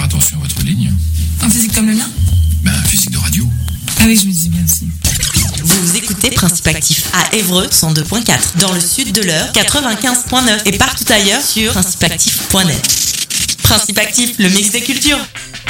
attention à votre ligne. Un physique comme le mien? Un physique de radio. Ah oui, je me disais bien aussi. Vous écoutez Principe Actif à Évreux 102.4, dans le sud de l'Eure 95.9 et partout ailleurs sur principeactif.net. Principe Actif, le mix des cultures.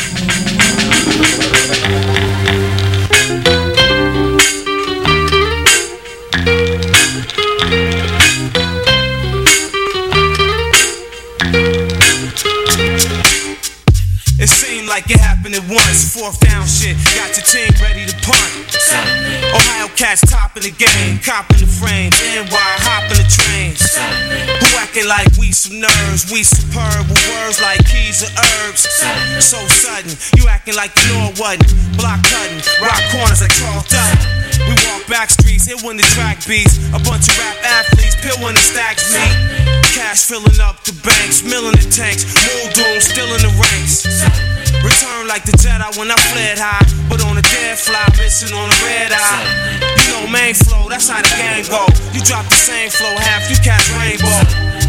It seemed like it happened at once. Fourth down shit, got your team ready to punt. Ohio cats topping the game, copping the frames, NY hopping the trains. Who acting like we some nerds? We superb with words like keys or herbs. So sudden, you acting like you know it wasn't. Block cutting, rock corners like Charles Dutton. We walk back streets, hit when the track beats. A bunch of rap athletes, pill when the stacks meet. Cash filling up the banks, milling the tanks. Mold doom, still in the ranks. Return like the Jedi when I fled high, but on a dead fly, missing on a red eye. You know main flow, that's how the game go. You drop the same flow, half you catch rainbow.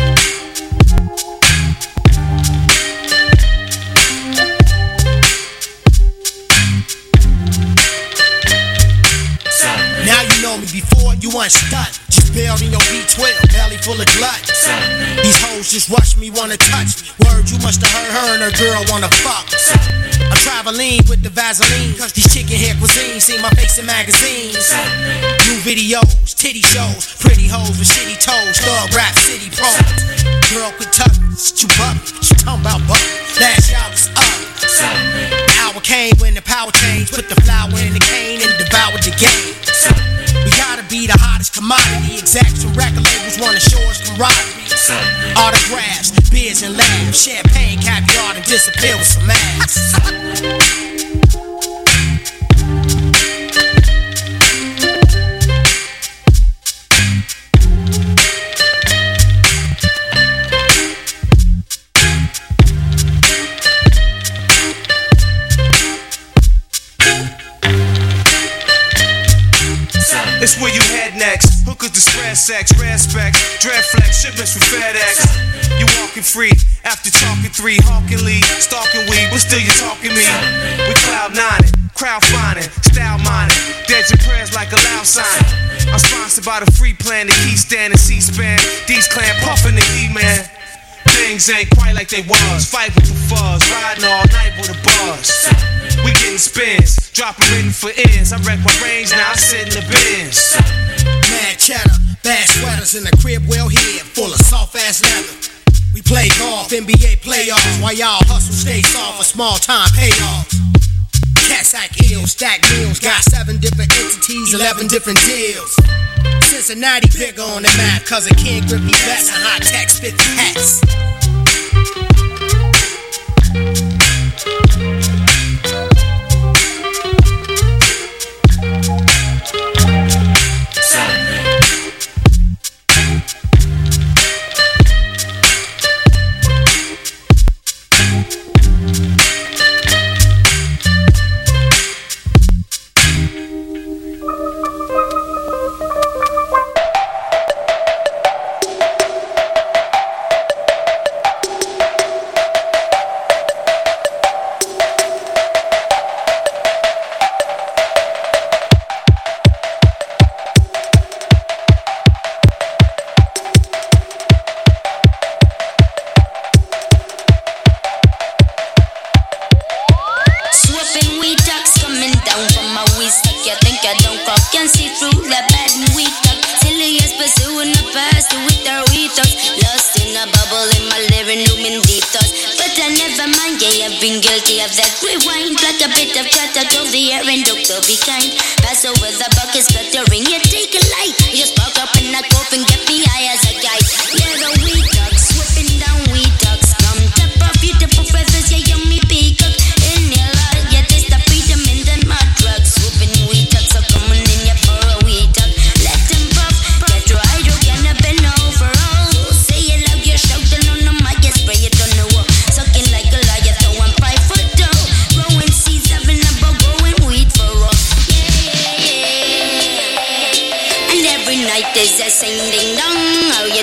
Now you know me, before you weren't stuck. Just bailed in your V12, belly full of glut. These hoes just rush me, wanna touch me. Word, you must have heard her and her girl wanna fuck. I'm traveling with the Vaseline, cause these chicken hair cuisines see my face in magazines. New videos, titty shows, pretty hoes with shitty toes, thug rap city pros. Girl could tuck, you buck, she talking about buck. Last y'all was up. The hour came when the power changed, put the flower in the cane and devoured the game. We gotta be the hottest commodity. Exacts from record labels wanna show us camaraderie. Autographs, beers and laughs, champagne, caviar, and disappear with some ass. It's where you head next. Hookers to spread sex, red specs, dread flex, shipments from FedEx. You walking free after talking three, hawking lead, stalking weed, but still you talking me. We cloud nining, crowd finding, style mining, dead your prayers like a loud sign. I'm sponsored by the free plan, the key stand and C-SPAN. D's clan puffing the E-man. Things ain't quite like they was. Fight with the fuzz, riding all night with a buzz. We getting spins, dropping written for ears. I wreck my range, now I sit in the bins. Mad cheddar, bad sweaters in the crib well hid, full of soft ass leather. We play golf, NBA playoffs, while y'all hustle stay soft for small time payoffs. Cats act ill, stack meals, got 7 different entities, 11 different deals. Cincinnati bigger on the map, cause it can't grip me best and high tech spit the hats.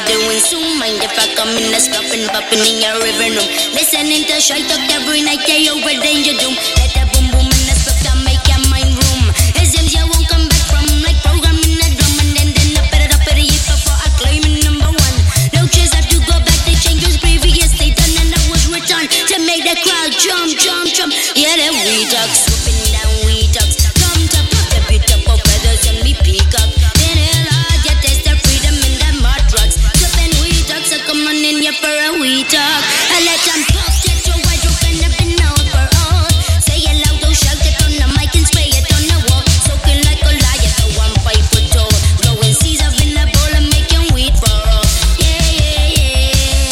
doing soon. Mind if I come in a stopping, popping in your living room. Listening to Shy Talk every night, they over danger doom. Let the boom boom in the spot to make your mind room. It seems you won't come back from like programming a drum. And then I put it up at the hip before I claim it number one. No chance have to go back to change what's previously done. And I was returned to make the crowd jump, jump, jump. Yeah, the we talk, swooping down, we talk. Come to put the beautiful feathers and me peak up. In hell, I get taste the freedom in the mud trucks. Swooping we talk, so come on in here for a we talk. I let them pop, get your wide open up and out for all. Say it loud, don't shout it on the mic and spray it on the wall. Soaking like a lion, so I'm 5 foot tall. Growing seeds up in the bowl and making weed for all. Yeah, yeah, yeah.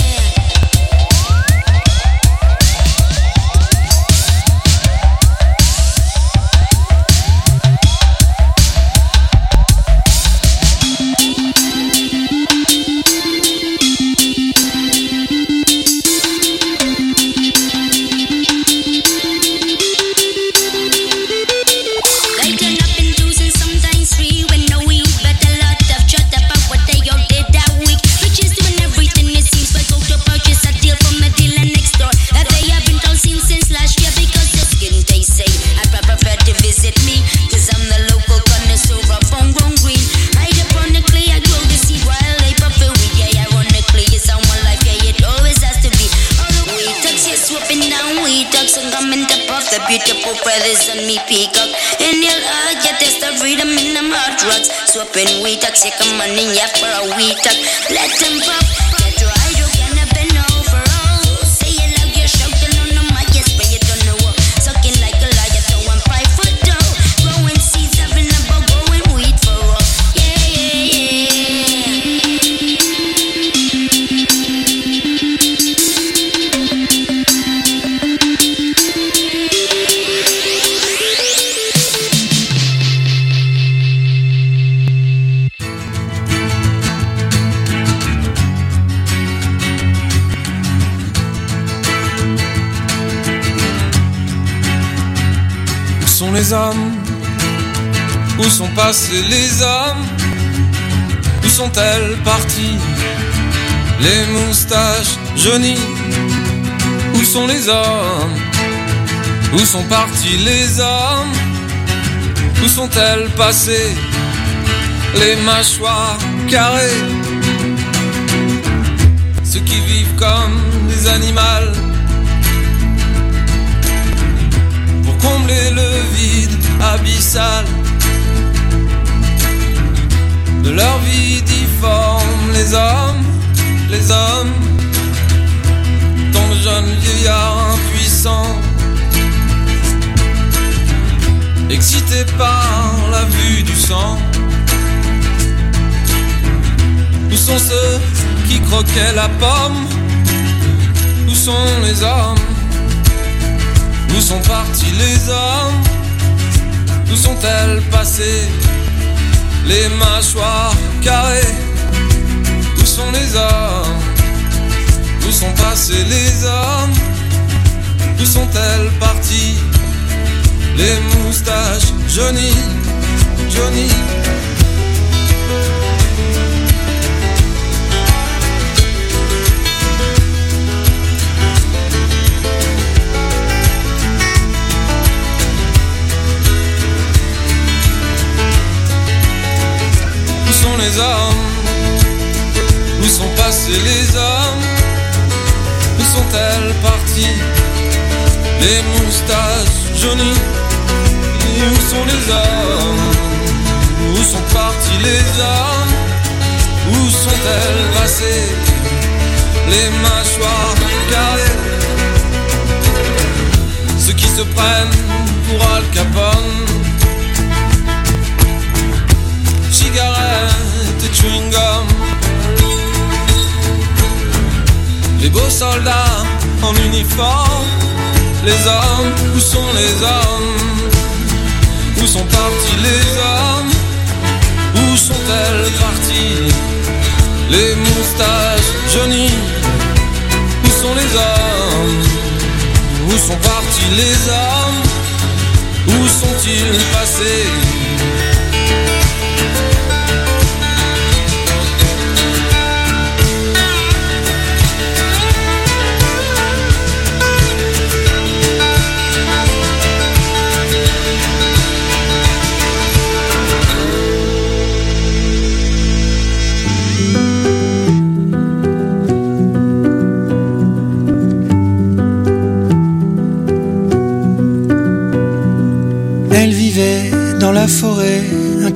Lighten up in twos and sometimes three when no weed, but a lot of chat about what they all did that week. Bitches doing everything it seems, but go to purchase a deal from a dealer next door that they haven't all seen since last year because the skin they say I'd prefer to visit me, cause I'm the local connoisseur of homegrown green. Hydroponically I grow the seed while they prefer weed. Yeah, ironically it's on one life, yeah, it always has to be. All the weed tucks, yeah, swooping down weed tucks and coming to puff the beautiful feathers on me peacock. And you'll all get this the freedom in them hot drugs. Swooping weed tucks, yeah, come on in, yeah, for a weed tuck. Let them pop, get your hydrogen up and over all. Say it loud, you're shouting on the mic, yeah, spray it on the wall. Sucking like a lion, so I'm 5 foot tall. Growing seeds up in the bowl, growing weed for all. Yeah, yeah, yeah. Où sont les hommes? Où sont passés les hommes? Où sont-elles parties? Les moustaches jaunies. Où sont les hommes? Où sont partis les hommes? Où sont-elles passées? Les mâchoires carrées. Ceux qui vivent comme des animaux pour combler le vide abyssal de leur vie difforme. Les hommes, tant de jeunes vieillards impuissants, excités par la vue du sang. Où sont ceux qui croquaient la pomme? Où sont les hommes? Où sont partis les hommes? Où sont-elles passées? Les mâchoires carrées. Où sont les hommes? Où sont passés les hommes? Où sont-elles parties? Les moustaches jaunies, jaunies. Où sont les hommes? Où sont passés les hommes? Où sont-elles parties? Les moustaches jaunies. Où sont les hommes? Où sont partis les hommes? Où sont-elles passées? Les mâchoires carrées. Ceux qui se prennent pour Al Capone. Cigarettes et chewing-gum. Les beaux soldats en uniforme. Les hommes, où sont les hommes? Où sont partis les hommes? Où sont-elles parties? Les moustaches jaunies. Où sont les hommes? Où sont partis les hommes? Où sont-ils passés?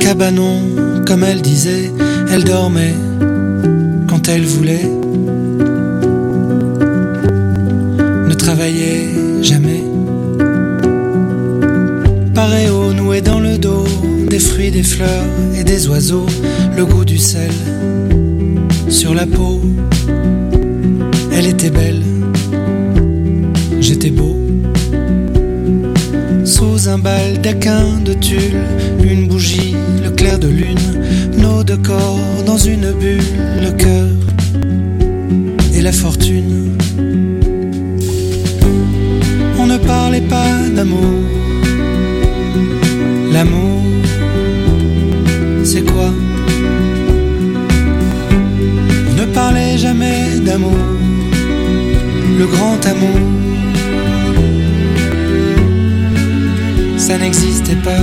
cabanon, comme elle disait, elle dormait quand elle voulait, ne travaillait jamais. Paréo noué dans le dos, des fruits, des fleurs et des oiseaux, le goût du sel sur la peau. Elle était belle, j'étais beau. Sous un baldaquin de tulle, une bougie, le clair de lune, nos deux corps dans une bulle, le cœur et la fortune. On ne parlait pas d'amour. L'amour, c'est quoi? On ne parlait jamais d'amour, le grand amour. Ça n'existait pas.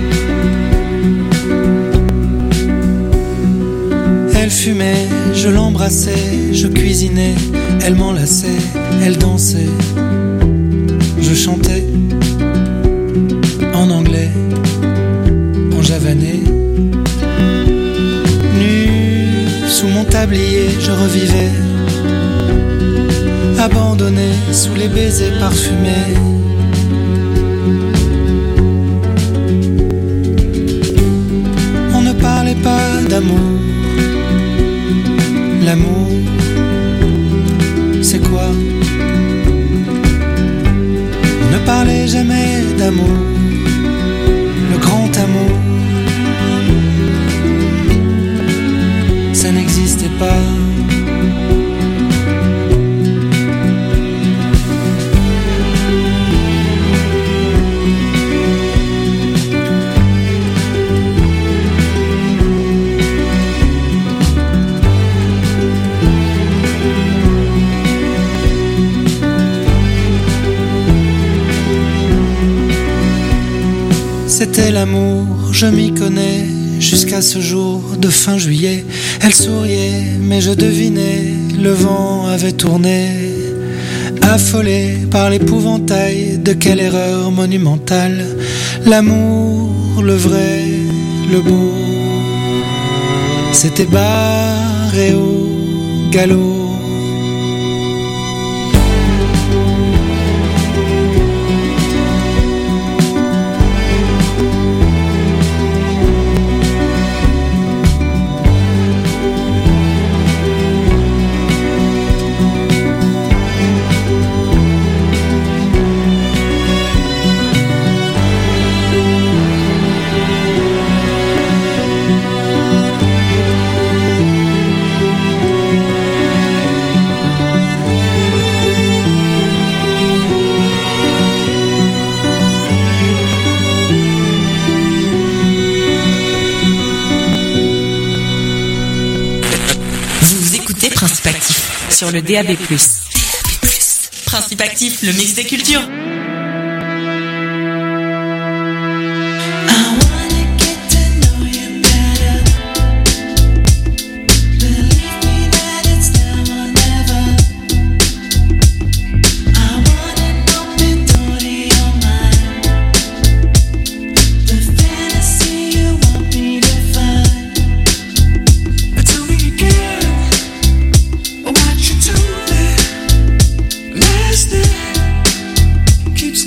Elle fumait, je l'embrassais, je cuisinais, elle m'enlaçait, elle dansait, je chantais en anglais, en javanais. Nu sous mon tablier, je revivais, abandonné sous les baisers parfumés. Ne parlait pas d'amour. L'amour, c'est quoi? On ne parlait jamais d'amour, le grand amour. Ça n'existait pas. C'était l'amour, je m'y connais, jusqu'à ce jour de fin juillet. Elle souriait, mais je devinais, le vent avait tourné. Affolé par l'épouvantail de quelle erreur monumentale. L'amour, le vrai, le beau, c'était barré au galop. Principe Actif sur le DAB+. Principe Actif, le mix des cultures. Keeps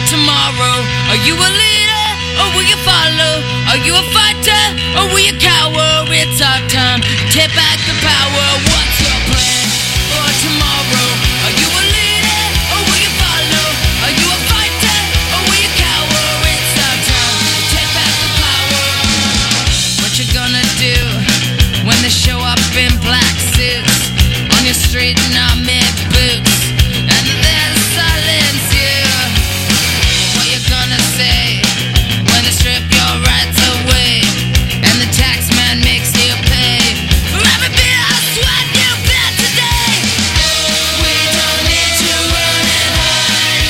tomorrow? Are you a leader or will you follow? Are you a fighter or will you cower? It's our time to take back the power. What's your plan for tomorrow? Are you a leader or will you follow? Are you a fighter or will you cower? It's our time to take back the power. What you gonna do when they show up in black suits on your street in army boots and then silence you? What you gonna say when they strip your rights away and the tax man makes you pay for every bit of sweat you bled today? We don't need to run and hide.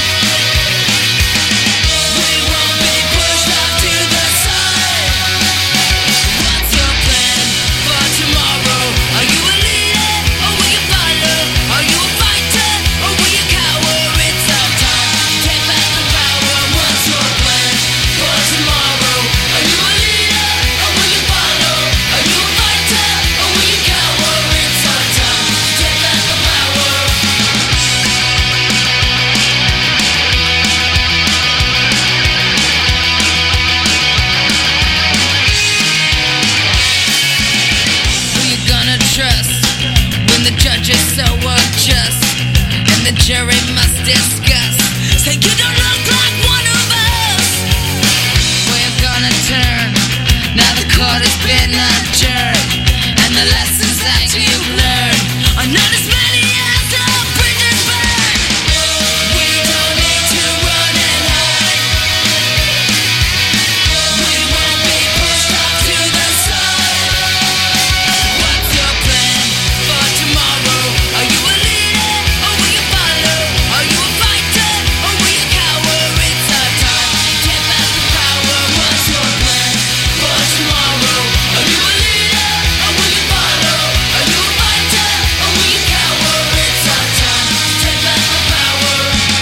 We won't be pushed off to the side. What's your plan for tomorrow? Are you a leader or will you follow? Are you a fighter or will you cower? It's our time to take back the power. What's your plan for tomorrow? Are you a leader or will you follow? Are you a fighter or will you cower? It's our time to take back the power. Who you gonna trust when the judge is so unjust and the jury must discuss? Say you don't look like one of us. Where you gonna turn now the court has been adjourned and the lessons that you've learned are not as many as the bridges burned. We don't need to run and hide. We won't be pushed off to the side. What's your plan for tomorrow? Are you a leader or will you follow? Are you a fighter or will you cower? It's our time to take back the power. What's your plan for tomorrow? Are you a leader or will you follow? Are you a fighter or will you cower? It's our time to take back the power.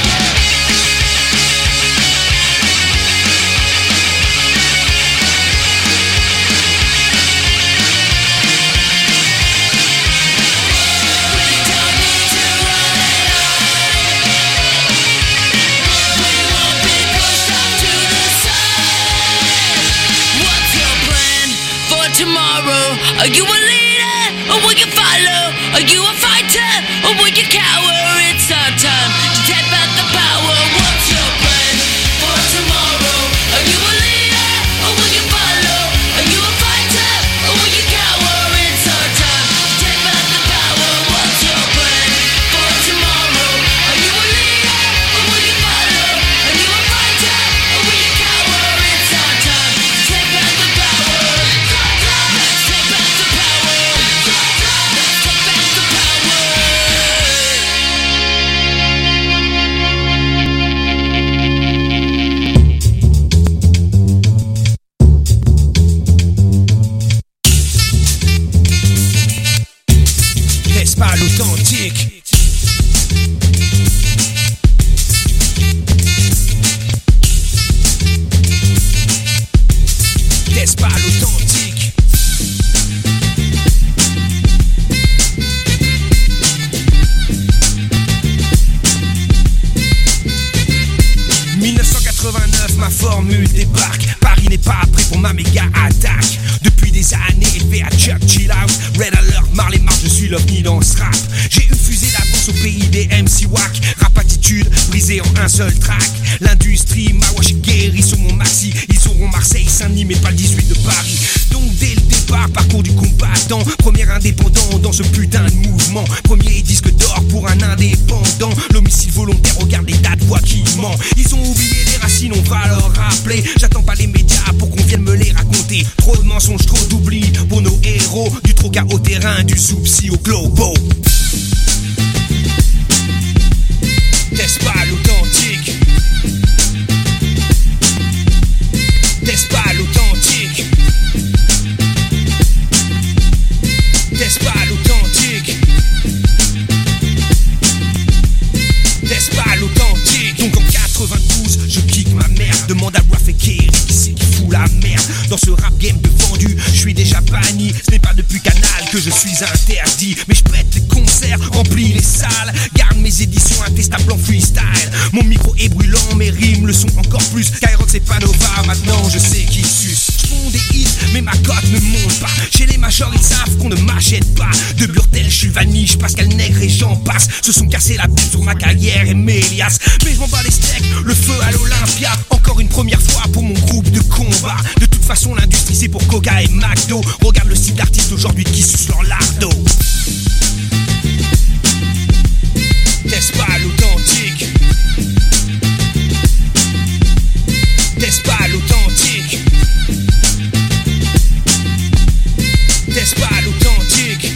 We don't need to run and hide. We won't be pushed off to the side. What's your plan for tomorrow? Are you a leader or will you follow? Are you a fighter or will you cower? It's our time to take back the power. What's your plan for tomorrow? Are you a leader or will you follow? Are you a fighter or will you cower? It's our time to take back the power. What's your plan for tomorrow? Are you a leader or will you follow? Are you a fighter or will you cower? It's our time to take back the power. Let's take back the power. Let's take back the power. Laisse pas l'authentique. Laisse pas l'authentique. 1989, ma formule débarque. Paris n'est pas prêt pour ma méga attaque. Depuis des années, élevé à Churchill House, Red Alert, Marley March, je suis l'ovni dans ce rap. J'ai une fusée d'avance au pays des MC Wack. Rap attitude, brisée en un seul track. L'industrie, ma wash guéri sur mon maxi. Ils auront Marseille, Saint-Denis, mais pas le 18 de Paris. Donc dès le départ, parcours du combattant. Premier indépendant dans ce putain de mouvement. Premier disque d'or pour un indépendant. L'homicide volontaire, regarde les tas de voix qui ment. Ils ont oublié les racines, on va leur rappeler. J'attends pas les médias pour qu'on vienne me les raconter. Trop de mensonges, trop d'oubli pour nos héros. Du troca au terrain, du soupsi au globo. Teste pas l'authentique. Teste pas l'authentique. Teste pas l'authentique. Teste pas l'authentique. Donc en 92, je kick ma mère. Demande à Ruff et Kerry qui c'est qui fout la merde. Dans ce rap game de vendu, je suis déjà banni. Ce n'est pas depuis Canal que je suis interdit. Mais je pète les concerts remplis les salles. Garde mes éditions intestables en freestyle. Mon micro est brûlant, mes rimes le sont encore plus. Skyrock c'est pas Nova, maintenant je sais qui suce. J'ponds des hits, mais ma cote ne monte pas. Chez les majors ils savent qu'on ne m'achète pas. De Burtel, je suis Vaniche, Pascal Nègre et j'en passe. Se sont cassés la bouche sur ma carrière et mes liasses. Mais je m'en bats les steaks, le feu à l'Olympia. Encore une première fois pour mon groupe de combat. De toute façon l'industrie c'est pour Coca et McDo. Regarde le style d'artiste aujourd'hui qui suce leur lardo. N'est-ce pas l'authentique? N'est-ce pas l'authentique? N'est-ce pas l'authentique?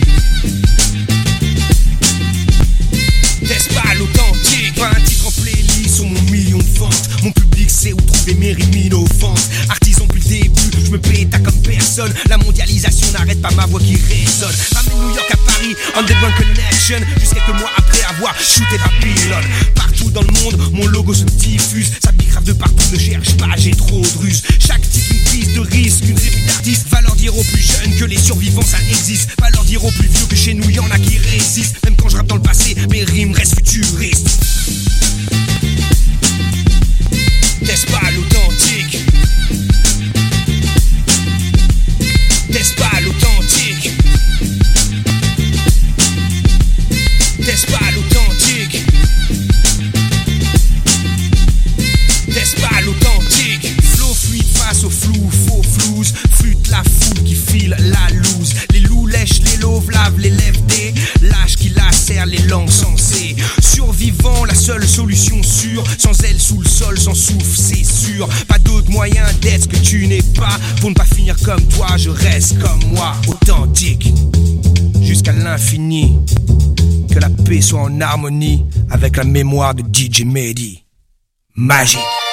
N'est-ce pas l'authentique? Pas un titre en playlist sur mon million de ventes. Mon public sait où trouver mes rimes innovantes. Artisan depuis le début, je me péta comme personne. La mondialisation n'arrête pas ma voix qui résonne. Ramène New York à Paris, Underground Connection. Juste quelques mois après avoir shooté Babylone. Partout dans le monde, mon logo se diffuse. Ça bicrave de partout, ne cherche pas, j'ai trop de ruses. Chaque titre une prise de risque, une répute d'artiste. Va leur dire aux plus jeunes que les survivants ça existe. Va leur dire aux plus vieux que chez nous y'en a qui résistent. Même quand je rappe dans le passé, mes rimes restent futuristes. N'est-ce pas l'authentique? N'est-ce pas l'authentique? N'est-ce pas l'authentique? N'est-ce pas l'authentique? Flow fluide face au flou, faux flouze. Flûte la foule qui file la loose. Les loups lèchent, les lauves lavent les lèvres des lâches qui lacèrent les langues sensées. Survivant, la seule solution sûre. Sans elle sous le sol, sans souffle, c'est sûr. Pas d'autre moyen d'être ce que tu n'es pas. Pour ne pas finir comme toi, je reste comme moi, authentique. Jusqu'à l'infini. Que la paix soit en harmonie avec la mémoire de DJ Mehdi. Magique.